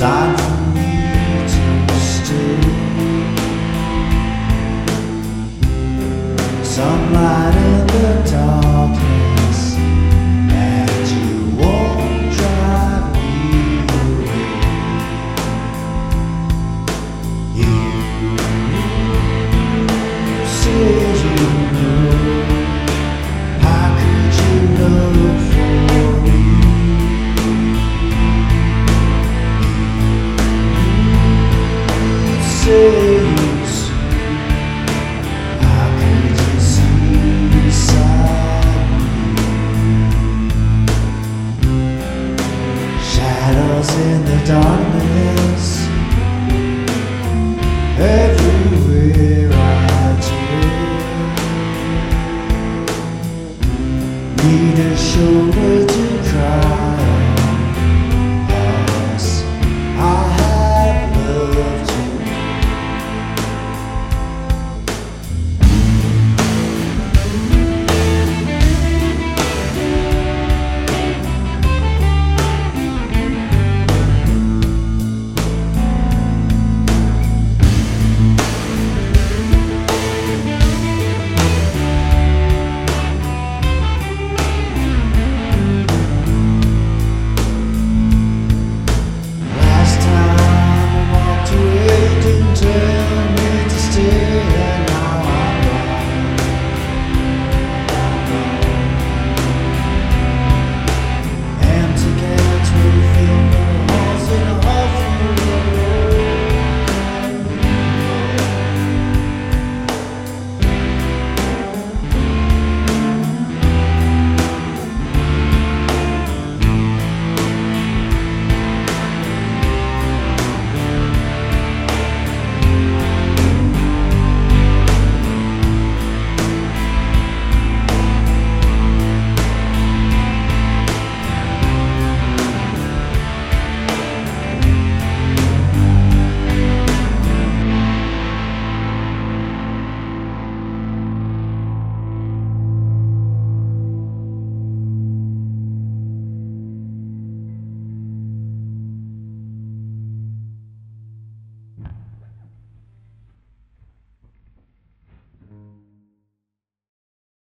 Sign for me to stay. Sunlight in the darkness, and you won't drive me away. You said you know. How could you look for me? You say you see. How could you see beside me? Shadows in the darkness.